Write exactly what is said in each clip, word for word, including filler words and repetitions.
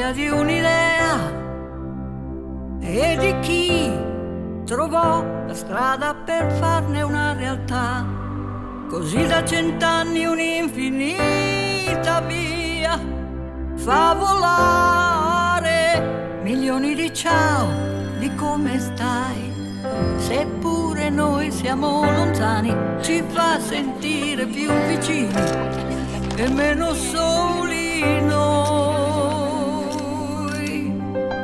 voglia di un'idea e di chi trovò la strada per farne una realtà, così da cent'anni un'infinita via fa volare milioni di ciao, di come stai, seppure noi siamo lontani, ci fa sentire più vicini e meno soli noi,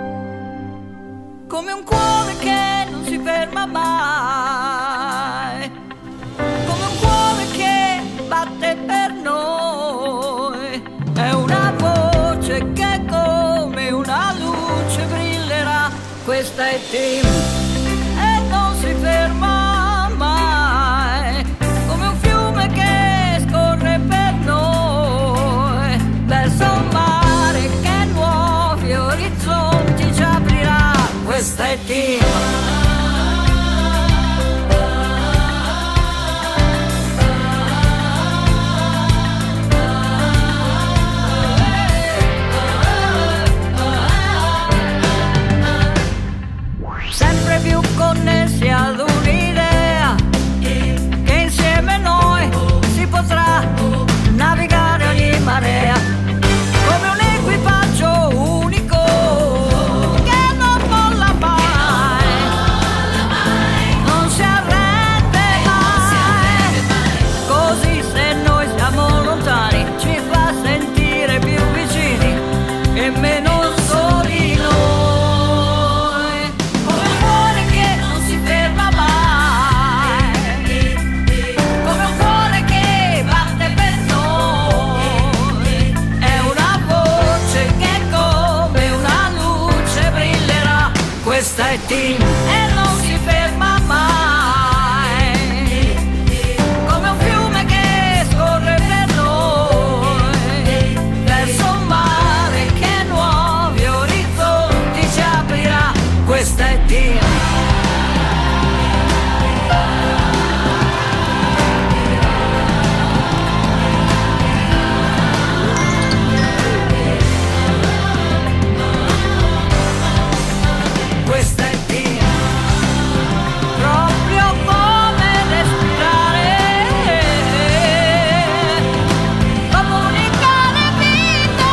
come un cuore che non si ferma mai, come un cuore che batte per noi, è una voce che come una luce brillerà, questa è Tim e non si ferma mai, come un fiume che scorre per noi, verso un mare che nuovi orizzonti ci aprirà, questa è Tim. Sempre più connessi ad un'idea che insieme noi si potrà navigare ogni marea, come un equipaggio unico che non molla mai, non si arrende mai, così se noi siamo lontani ci fa sentire più vicini e meno soli noi. Questa è Tim e non si ferma mai, come un fiume che scorre per noi, verso un mare che nuovi orizzonti ci aprirà, questa è Tim. Questa è Tim, proprio come respirare, comunicare vita,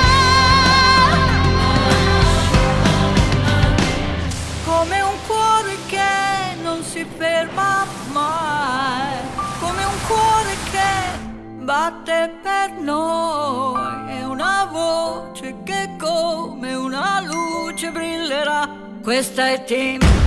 come un cuore che non si ferma mai, come un cuore che batte per noi, è una voce che come una luce brillerà, questa è Tim.